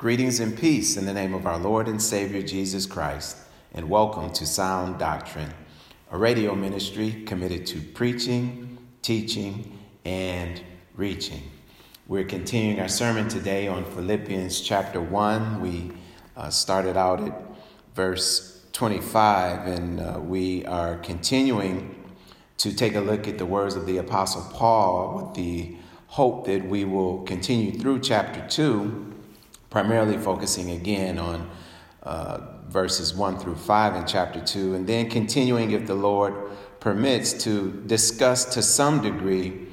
Greetings and peace in the name of our Lord and Savior Jesus Christ, and welcome to Sound Doctrine, a radio ministry committed to preaching, teaching, and reaching. We're continuing our sermon today on Philippians chapter 1. We started out at verse 25, and we are continuing to take a look at the words of the Apostle Paul with the hope that we will continue through chapter 2, primarily focusing again on verses 1 through 5 in chapter 2, and then continuing, if the Lord permits, to discuss to some degree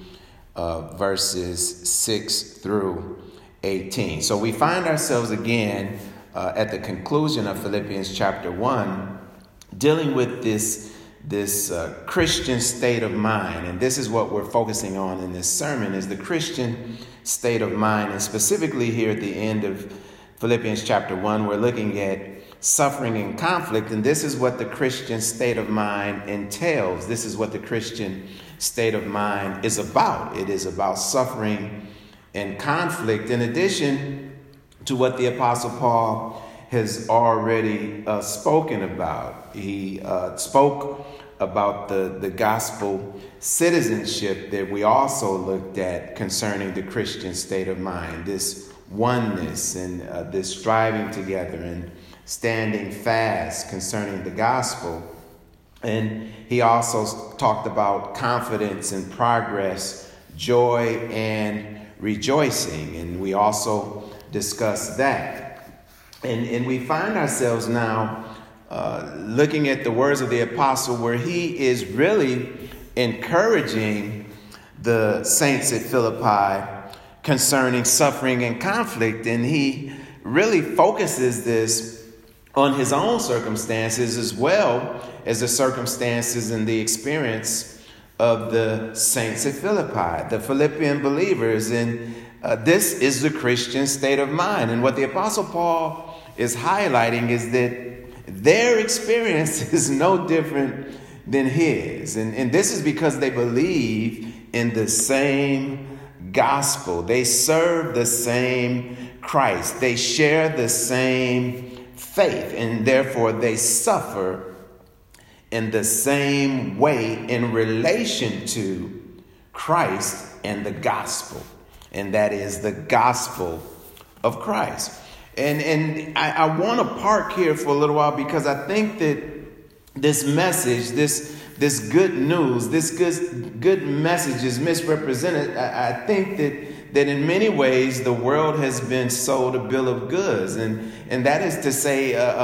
verses 6 through 18. So we find ourselves again at the conclusion of Philippians chapter 1, dealing with this Christian state of mind. And this is what we're focusing on in this sermon, is the Christian state of mind. And specifically here at the end of Philippians chapter 1, we're looking at suffering and conflict. And this is what the Christian state of mind entails. This is what the Christian state of mind is about. It is about suffering and conflict, in addition to what the Apostle Paul has already spoken about. He spoke about the gospel citizenship that we also looked at concerning the Christian state of mind, this oneness and this striving together and standing fast concerning the gospel. And he also talked about confidence and progress, joy and rejoicing. And we also discussed that. And we find ourselves now looking at the words of the apostle, where he is really encouraging the saints at Philippi concerning suffering and conflict. And he really focuses this on his own circumstances as well as the circumstances and the experience of the saints at Philippi, the Philippian believers. And this is the Christian state of mind. And what the Apostle Paul is highlighting is that their experience is no different than his. And this is because they believe in the same gospel. They serve the same Christ. They share the same faith, and therefore they suffer in the same way in relation to Christ and the gospel. And that is the gospel of Christ. And I want to park here for a little while, because I think that this message, this good news, this good message is misrepresented. I think that in many ways the world has been sold a bill of goods, and that is to say a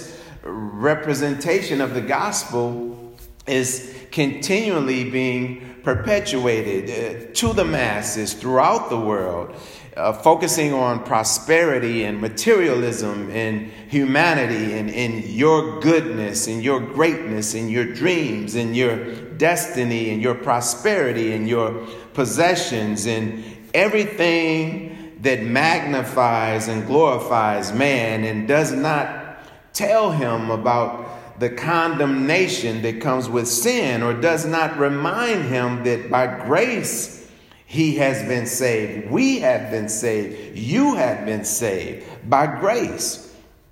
misrepresentation of the gospel is continually being perpetuated to the masses throughout the world. Focusing on prosperity and materialism and humanity and your goodness and your greatness and your dreams and your destiny and your prosperity and your possessions and everything that magnifies and glorifies man, and does not tell him about the condemnation that comes with sin, or does not remind him that by grace he has been saved. We have been saved. You have been saved by grace.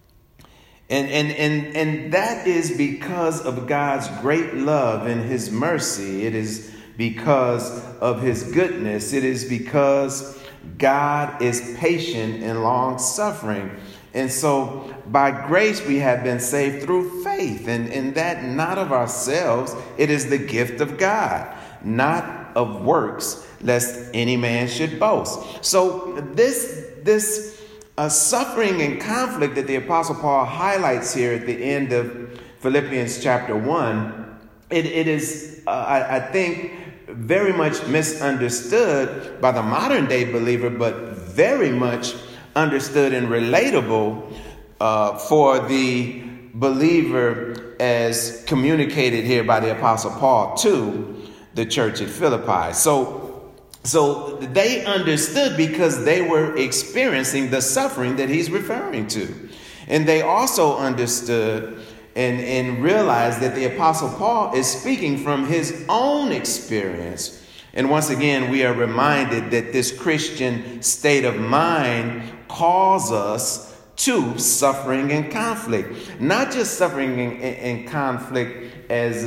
And that is because of God's great love and his mercy. It is because of his goodness. It is because God is patient and long suffering. And so by grace we have been saved through faith, and that not of ourselves. It is the gift of God, not of works, lest any man should boast. So this suffering and conflict that the Apostle Paul highlights here at the end of Philippians chapter 1, it is, I think, very much misunderstood by the modern day believer, but very much understood and relatable for the believer as communicated here by the Apostle Paul to the church at Philippi. So they understood because they were experiencing the suffering that he's referring to. And they also understood and realized that the Apostle Paul is speaking from his own experience And once again, we are reminded that this Christian state of mind calls us to suffering and conflict. Not just suffering and conflict as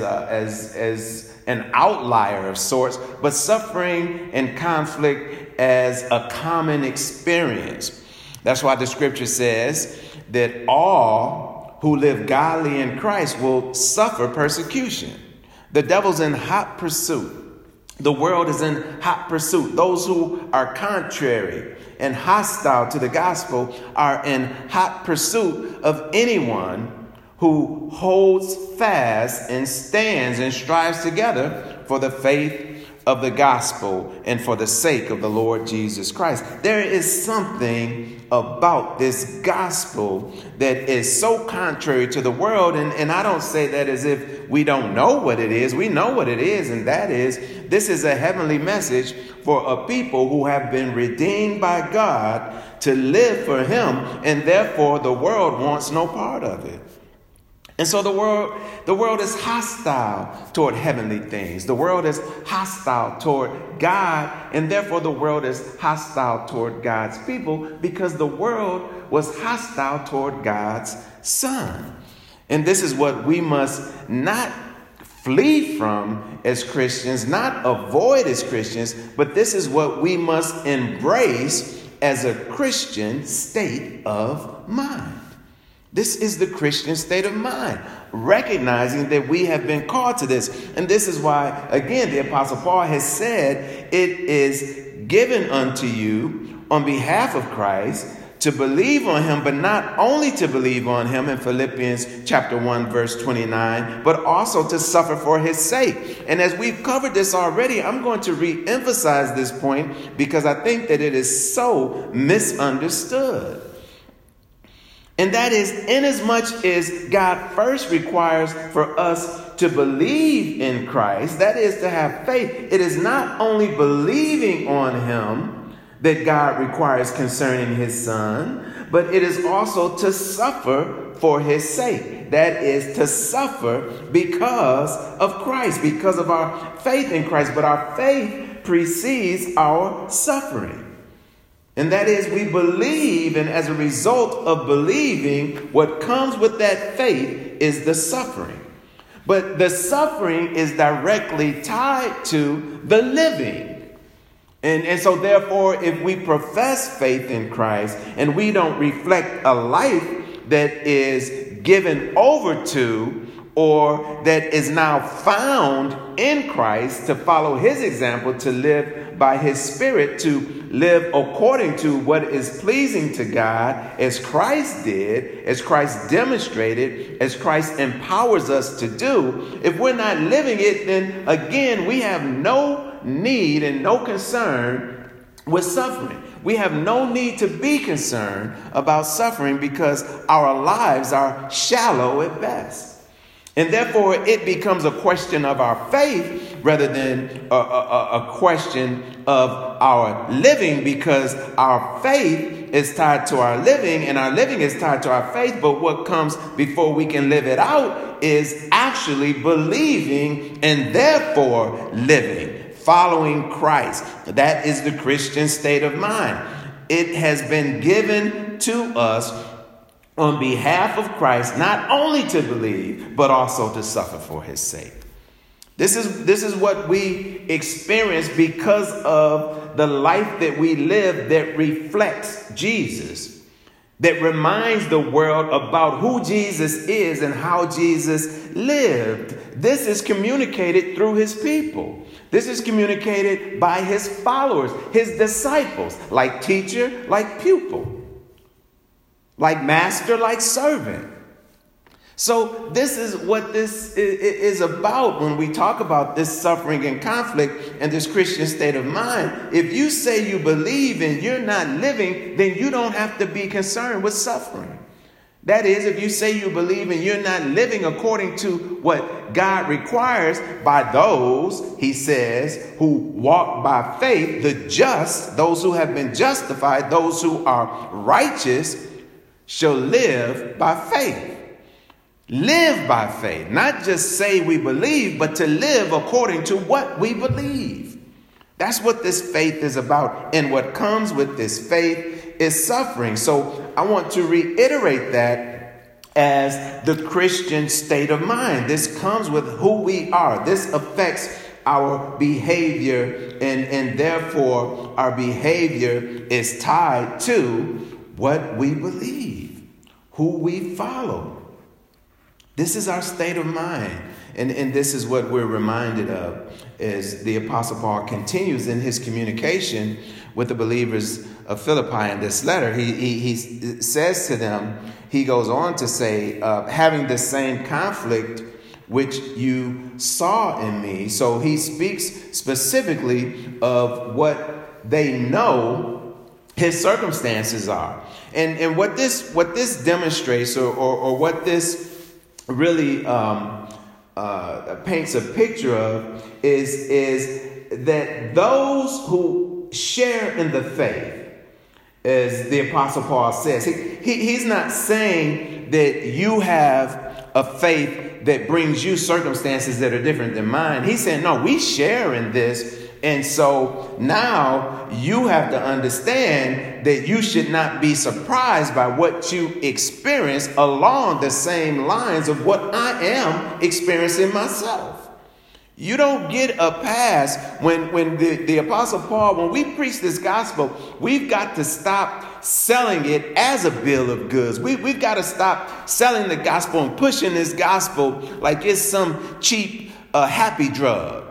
an outlier of sorts, but suffering and conflict as a common experience. That's why the scripture says that all who live godly in Christ will suffer persecution. The devil's in hot pursuit. The world is in hot pursuit. Those who are contrary and hostile to the gospel are in hot pursuit of anyone who holds fast and stands and strives together for the faith of the gospel and for the sake of the Lord Jesus Christ. There is something about this gospel that is so contrary to the world. And I don't say that as if we don't know what it is. We know what it is. And that is, this is a heavenly message for a people who have been redeemed by God to live for him. And therefore, the world wants no part of it. And so the world is hostile toward heavenly things. The world is hostile toward God, and therefore the world is hostile toward God's people because the world was hostile toward God's Son. And this is what we must not flee from as Christians, not avoid as Christians, but this is what we must embrace as a Christian state of mind. This is the Christian state of mind, recognizing that we have been called to this. And this is why, again, the Apostle Paul has said, it is given unto you on behalf of Christ to believe on him, but not only to believe on him in Philippians chapter 1, verse 29, but also to suffer for his sake. And as we've covered this already, I'm going to re-emphasize this point because I think that it is so misunderstood. And that is, inasmuch as God first requires for us to believe in Christ, that is to have faith, it is not only believing on him that God requires concerning his Son, but it is also to suffer for his sake. That is to suffer because of Christ, because of our faith in Christ. But our faith precedes our suffering. And that is, we believe, and as a result of believing, what comes with that faith is the suffering. But the suffering is directly tied to the living. And so therefore, if we profess faith in Christ and we don't reflect a life that is given over to or that is now found in Christ to follow his example, to live by his Spirit, to live according to what is pleasing to God, as Christ did, as Christ demonstrated, as Christ empowers us to do. If we're not living it, then again, we have no need and no concern with suffering. We have no need to be concerned about suffering because our lives are shallow at best. And therefore, it becomes a question of our faith rather than a question of our living, because our faith is tied to our living and our living is tied to our faith. But what comes before we can live it out is actually believing and therefore living, following Christ. That is the Christian state of mind. It has been given to us on behalf of Christ, not only to believe, but also to suffer for his sake. This is what we experience because of the life that we live that reflects Jesus, that reminds the world about who Jesus is and how Jesus lived. This is communicated through his people. This is communicated by his followers, his disciples, like teacher, like pupil, like master, like servant. So this is what this is about when we talk about this suffering and conflict and this Christian state of mind. If you say you believe and you're not living, then you don't have to be concerned with suffering. That is, if you say you believe and you're not living according to what God requires, by those, he says, who walk by faith, the just, those who have been justified, those who are righteous, shall live by faith. Live by faith. Not just say we believe, but to live according to what we believe. That's what this faith is about. And what comes with this faith is suffering. So I want to reiterate that as the Christian state of mind. This comes with who we are. This affects our behavior, and therefore our behavior is tied to what we believe, who we follow. This is our state of mind. And this is what we're reminded of as the Apostle Paul continues in his communication with the believers of Philippi in this letter. He says to them, he goes on to say, having the same conflict which you saw in me. So he speaks specifically of what they know his circumstances are. And what this demonstrates or what this really paints a picture of is that those who share in the faith, as the Apostle Paul says, he's not saying that you have a faith that brings you circumstances that are different than mine. He's saying, no, we share in this. And so now you have to understand that you should not be surprised by what you experience along the same lines of what I am experiencing myself. You don't get a pass when the Apostle Paul, when we preach this gospel, we've got to stop selling it as a bill of goods. We've got to stop selling the gospel and pushing this gospel like it's some cheap happy drug.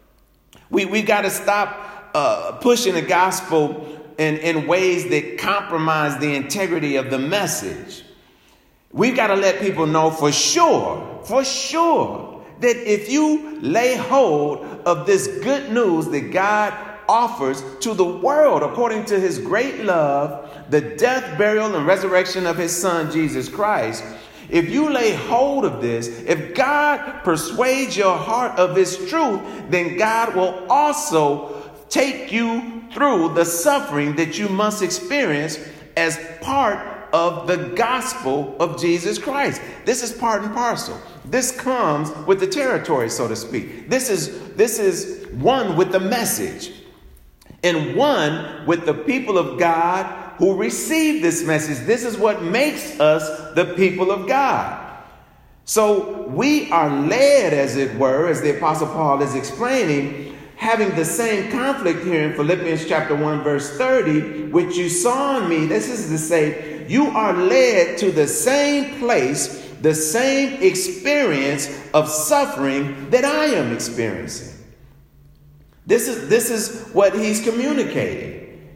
We got to stop pushing the gospel in ways that compromise the integrity of the message. We've got to let people know for sure, that if you lay hold of this good news that God offers to the world according to his great love, the death, burial, and resurrection of his son, Jesus Christ, if you lay hold of this, if God persuades your heart of his truth, then God will also take you through the suffering that you must experience as part of the gospel of Jesus Christ. This is part and parcel. This comes with the territory, so to speak. This is one with the message and one with the people of God who receive this message. This is what makes us the people of God. So we are led, as it were, as the Apostle Paul is explaining, having the same conflict here in Philippians chapter 1, verse 30, which you saw in me. This is to say, you are led to the same place, the same experience of suffering that I am experiencing. This is what he's communicating.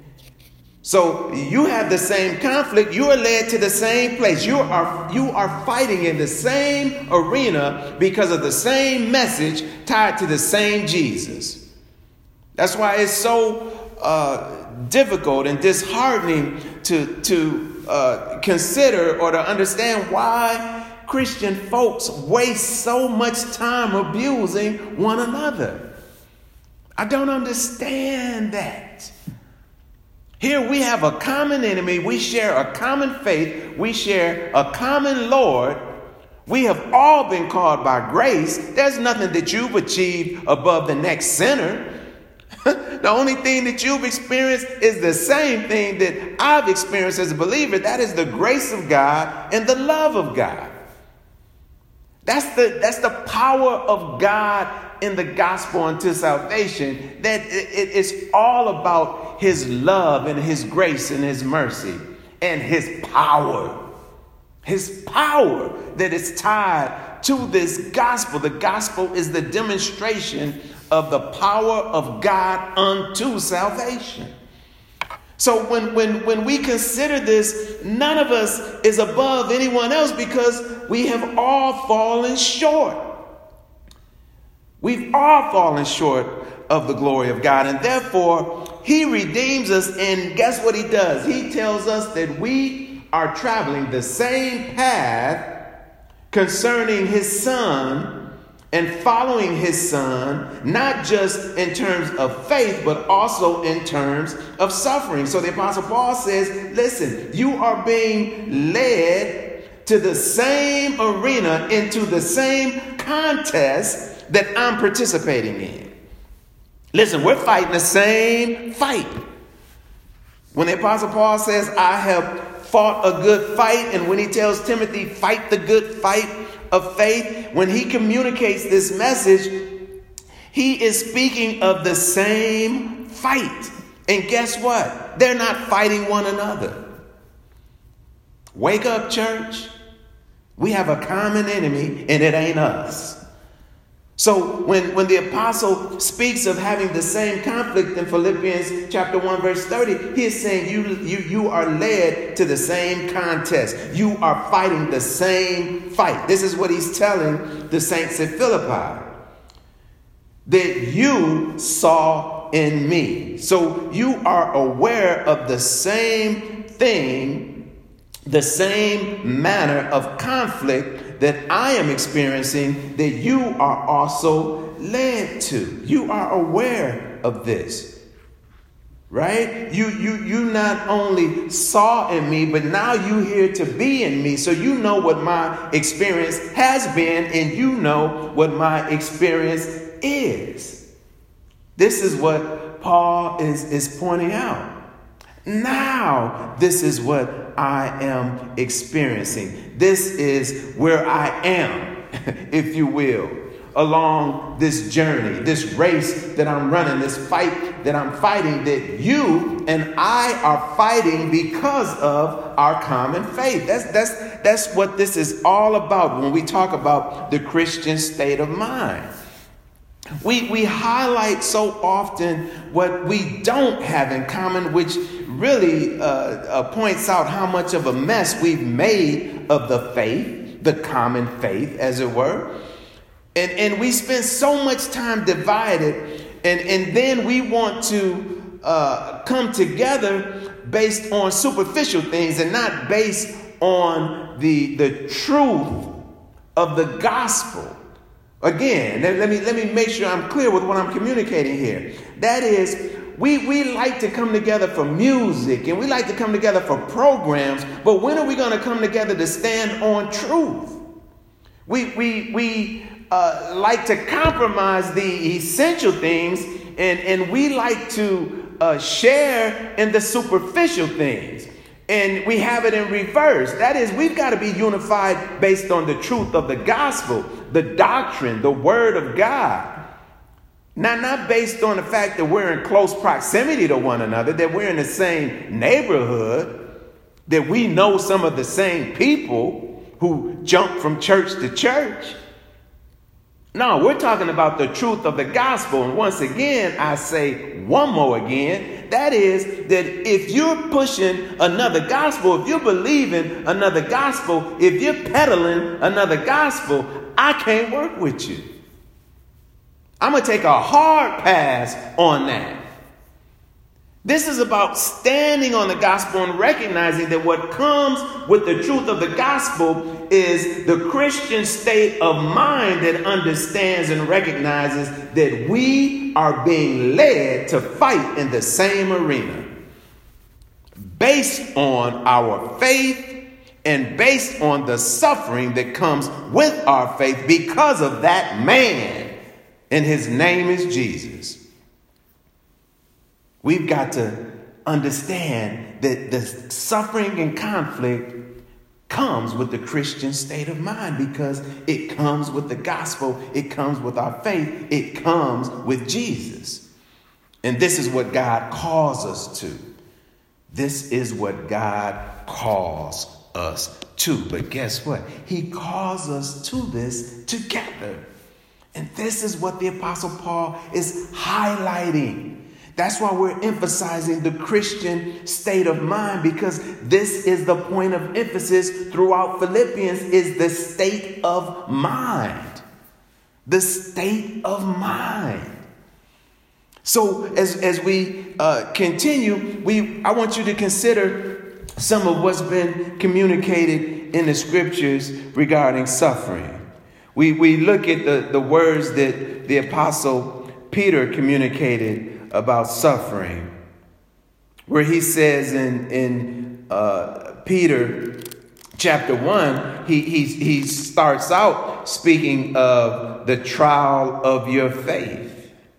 So you have the same conflict. You are led to the same place. You are fighting in the same arena because of the same message tied to the same Jesus. That's why it's so difficult and disheartening to consider or to understand why Christian folks waste so much time abusing one another. I don't understand that. Here we have a common enemy. We share a common faith. We share a common Lord. We have all been called by grace. There's nothing that you've achieved above the next sinner. The only thing that you've experienced is the same thing that I've experienced as a believer. That is the grace of God and the love of God. That's the power of God in the gospel unto salvation, that it's all about his love and his grace and his mercy and his power that is tied to this gospel. The gospel is the demonstration of the power of God unto salvation. So when we consider this, none of us is above anyone else because we have all fallen short. We've all fallen short of the glory of God, and therefore he redeems us. And guess what he does? He tells us that we are traveling the same path concerning his son and following his son, not just in terms of faith, but also in terms of suffering. So the Apostle Paul says, listen, you are being led to the same arena, into the same contest that I'm participating in. Listen, we're fighting the same fight. When the Apostle Paul says, I have fought a good fight, and when he tells Timothy, fight the good fight of faith, when he communicates this message, he is speaking of the same fight. And guess what? They're not fighting one another. Wake up, church. We have a common enemy, and it ain't us. So when the apostle speaks of having the same conflict in Philippians chapter 1, verse 30, he is saying you are led to the same contest. You are fighting the same fight. This is what he's telling the saints at Philippi, that you saw in me. So you are aware of the same thing, the same manner of conflict that I am experiencing, that you are also led to. You are aware of this, right? You not only saw in me, but now you here to be in me. So you know what my experience has been, and you know what my experience is. This is what Paul is pointing out. Now, this is what I am experiencing. This is where I am, if you will, along this journey, this race that I'm running, this fight that I'm fighting, that you and I are fighting because of our common faith. That's what this is all about when we talk about the Christian state of mind. We highlight so often what we don't have in common, which really points out how much of a mess we've made of the faith, the common faith, as it were. And we spend so much time divided, and then we want to come together based on superficial things and not based on the truth of the gospel. Again, let me make sure I'm clear with what I'm communicating here. That is, we like to come together for music, and we like to come together for programs, but when are we going to come together to stand on truth? We like to compromise the essential things, and we like to share in the superficial things. And we have it in reverse. That is, we've got to be unified based on the truth of the gospel, the doctrine, the word of God. Not based on the fact that we're in close proximity to one another, that we're in the same neighborhood, that we know some of the same people who jump from church to church. No, we're talking about the truth of the gospel. And once again, I say one more again, that is that if you're pushing another gospel, if you're believing another gospel, if you're peddling another gospel, I can't work with you. I'm going to take a hard pass on that. This is about standing on the gospel and recognizing that what comes with the truth of the gospel is the Christian state of mind that understands and recognizes that we are being led to fight in the same arena based on our faith and based on the suffering that comes with our faith because of that man, and his name is Jesus. We've got to understand that the suffering and conflict comes with the Christian state of mind because it comes with the gospel. It comes with our faith. It comes with Jesus. And this is what God calls us to. This is what God calls us to. But guess what? He calls us to this together. And this is what the Apostle Paul is highlighting. That's why we're emphasizing the Christian state of mind, because this is the point of emphasis throughout Philippians, is the state of mind. The state of mind. So as we continue, I want you to consider some of what's been communicated in the scriptures regarding suffering. We look at the words that the Apostle Peter communicated about suffering, where he says in Peter chapter 1, he starts out speaking of the trial of your faith.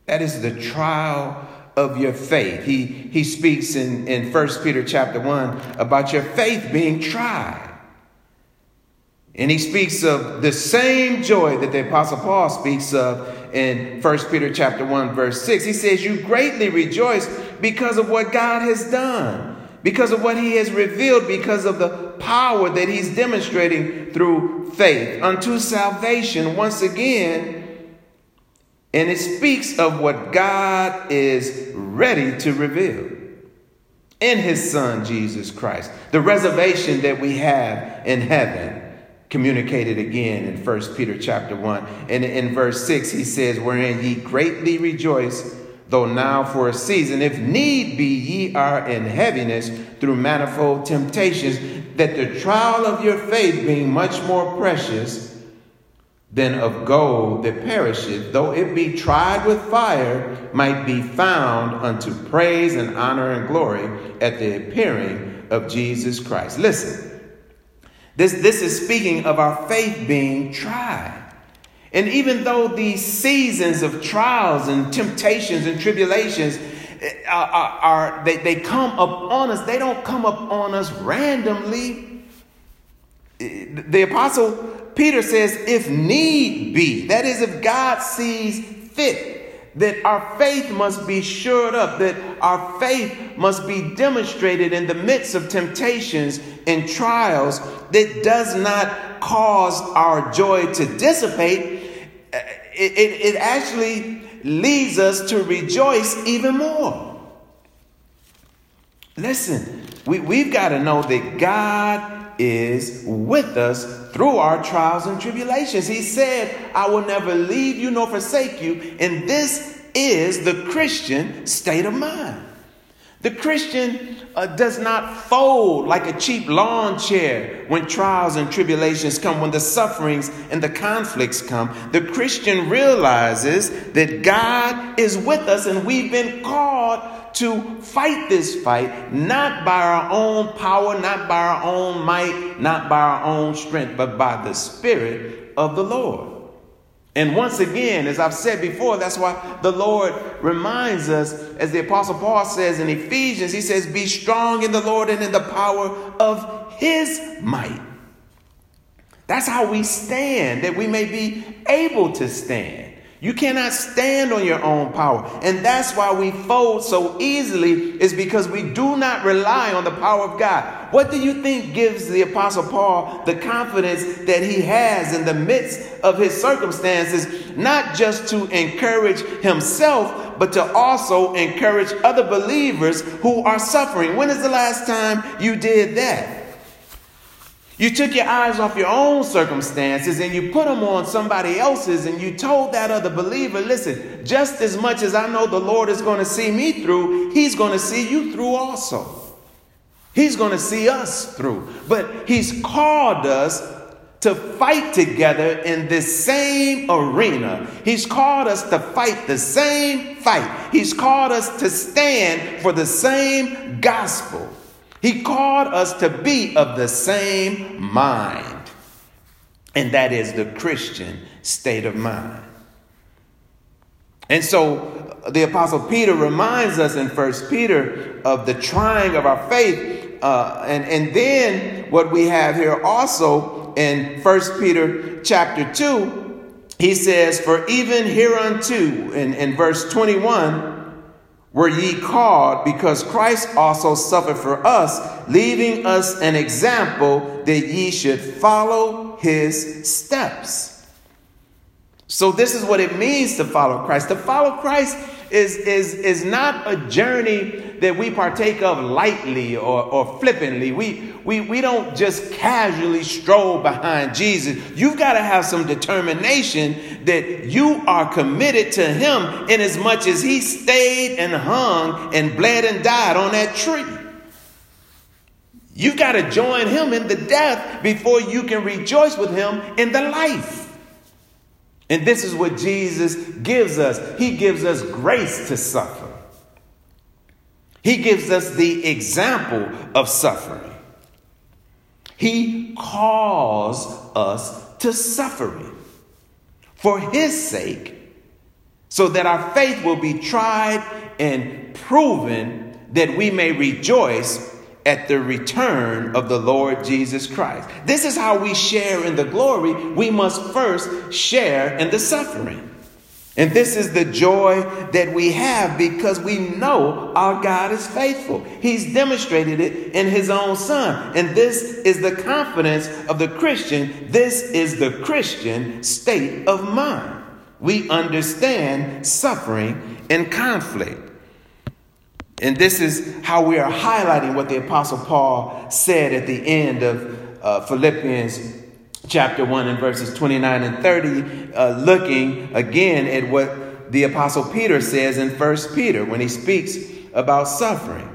That is the trial of your faith. He speaks in 1 Peter chapter 1 about your faith being tried. And he speaks of the same joy that the Apostle Paul speaks of in 1 Peter chapter 1, verse 6. He says, you greatly rejoice because of what God has done, because of what he has revealed, because of the power that he's demonstrating through faith unto salvation once again. And it speaks of what God is ready to reveal in his son, Jesus Christ. The reservation that we have in heaven, communicated again in 1 Peter chapter 1. And in verse 6, he says, wherein ye greatly rejoice, though now for a season, if need be, ye are in heaviness through manifold temptations, that the trial of your faith, being much more precious than of gold that perisheth, though it be tried with fire, might be found unto praise and honor and glory at the appearing of Jesus Christ. Listen. This is speaking of our faith being tried. And even though these seasons of trials and temptations and tribulations they come upon us, they don't come upon us randomly. The Apostle Peter says, if need be, that is, if God sees fit, that our faith must be shored up, that our faith must be demonstrated in the midst of temptations and trials that does not cause our joy to dissipate. It actually leads us to rejoice even more. Listen, we've got to know that God is with us through our trials and tribulations. He said, I will never leave you nor forsake you. And this is the Christian state of mind. The Christian does not fold like a cheap lawn chair when trials and tribulations come, when the sufferings and the conflicts come. The Christian realizes that God is with us, and we've been called to fight this fight, not by our own power, not by our own might, not by our own strength, but by the Spirit of the Lord. And once again, as I've said before, that's why the Lord reminds us, as the Apostle Paul says in Ephesians, he says, be strong in the Lord and in the power of his might. That's how we stand, that we may be able to stand. You cannot stand on your own power. And that's why we fold so easily, is because we do not rely on the power of God. What do you think gives the Apostle Paul the confidence that he has in the midst of his circumstances, not just to encourage himself, but to also encourage other believers who are suffering? When is the last time you did that? You took your eyes off your own circumstances and you put them on somebody else's, and you told that other believer, listen, just as much as I know the Lord is going to see me through, he's going to see you through also. He's going to see us through. But he's called us to fight together in this same arena. He's called us to fight the same fight. He's called us to stand for the same gospel. He called us to be of the same mind. And that is the Christian state of mind. And so the Apostle Peter reminds us in 1 Peter of the trying of our faith. And then what we have here also in 1 Peter chapter 2, he says, for even hereunto, in verse 21, were ye called, because Christ also suffered for us, leaving us an example that ye should follow his steps. So this is what it means to follow Christ. To follow Christ is not a journey that we partake of lightly or flippantly. We don't just casually stroll behind Jesus. You've got to have some determination that you are committed to him, in as much as he stayed and hung and bled and died on that tree. You've got to join him in the death before you can rejoice with him in the life. And this is what Jesus gives us. He gives us grace to suffer. He gives us the example of suffering. He calls us to suffering for his sake, so that our faith will be tried and proven, that we may rejoice at the return of the Lord Jesus Christ. This is how we share in the glory. We must first share in the suffering. And this is the joy that we have because we know our God is faithful. He's demonstrated it in his own Son. And this is the confidence of the Christian. This is the Christian state of mind. We understand suffering and conflict. And this is how we are highlighting what the Apostle Paul said at the end of Philippians chapter 1 and verses 29 and 30, looking again at what the Apostle Peter says in 1 Peter when he speaks about suffering.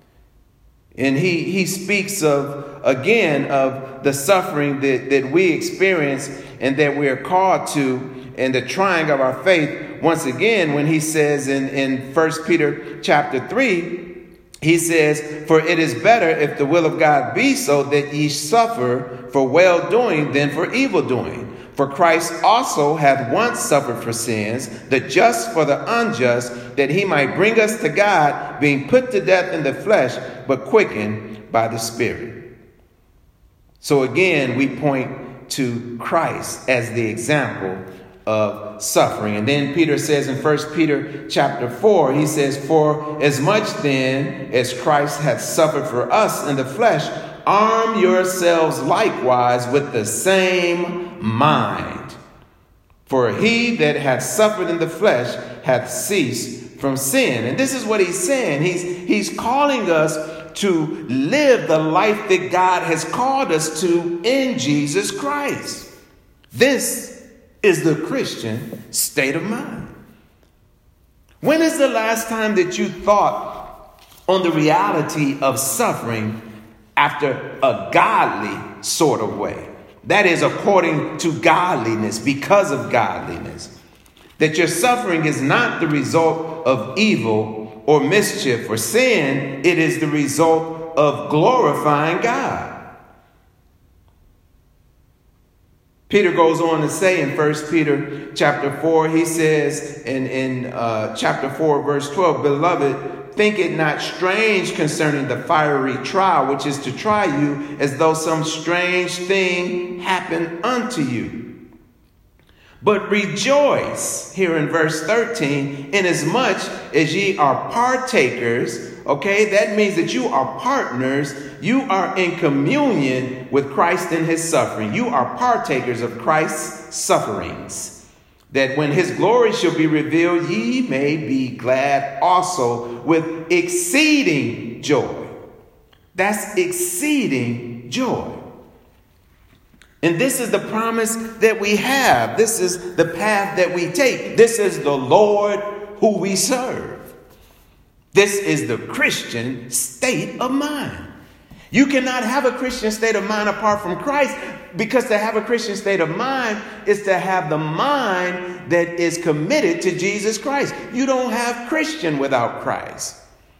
And he speaks of the suffering that we experience and that we are called to, and the trying of our faith. Once again, when he says in 1 Peter chapter 3, he says, "For it is better, if the will of God be so, that ye suffer for well-doing than for evil-doing. For Christ also hath once suffered for sins, the just for the unjust, that he might bring us to God, being put to death in the flesh, but quickened by the Spirit." So again, we point to Christ as the example of suffering. And then Peter says in 1 Peter chapter 4, he says, "For as much then as Christ hath suffered for us in the flesh, arm yourselves likewise with the same mind. For he that hath suffered in the flesh hath ceased from sin." And this is what he's saying. He's calling us to live the life that God has called us to in Jesus Christ. This is the Christian state of mind. When is the last time that you thought on the reality of suffering after a godly sort of way? That is, according to godliness, because of godliness. That your suffering is not the result of evil or mischief or sin. It is the result of glorifying God. Peter goes on to say in 1 Peter chapter 4, he says in chapter 4, verse 12, "Beloved, think it not strange concerning the fiery trial, which is to try you as though some strange thing happened unto you. But rejoice," here in verse 13, "inasmuch as ye are partakers." Okay, that means that you are partners. You are in communion with Christ in his suffering. You are partakers of Christ's sufferings, that when his glory shall be revealed, ye may be glad also with exceeding joy. That's exceeding joy. And this is the promise that we have. This is the path that we take. This is the Lord who we serve. This is the Christian state of mind. You cannot have a Christian state of mind apart from Christ, because to have a Christian state of mind is to have the mind that is committed to Jesus Christ. You don't have Christian without Christ.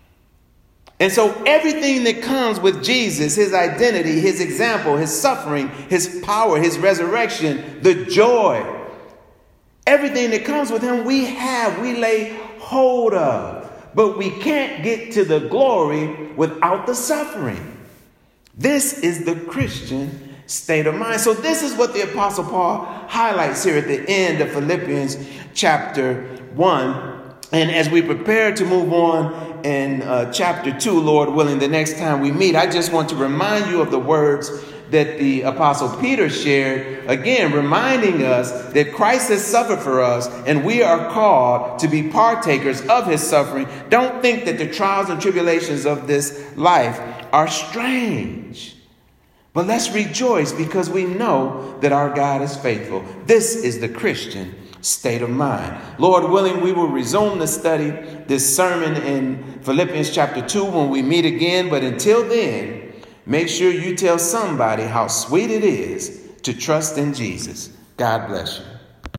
And so everything that comes with Jesus, his identity, his example, his suffering, his power, his resurrection, the joy, everything that comes with him, we lay hold of. But we can't get to the glory without the suffering. This is the Christian state of mind. So this is what the Apostle Paul highlights here at the end of Philippians chapter 1. And as we prepare to move on in chapter 2, Lord willing, the next time we meet, I just want to remind you of the words that the Apostle Peter shared, again, reminding us that Christ has suffered for us and we are called to be partakers of his suffering. Don't think that the trials and tribulations of this life are strange, but let's rejoice because we know that our God is faithful. This is the Christian state of mind. Lord willing, we will resume to study this sermon in Philippians chapter 2 when we meet again. But until then, make sure you tell somebody how sweet it is to trust in Jesus. God bless you.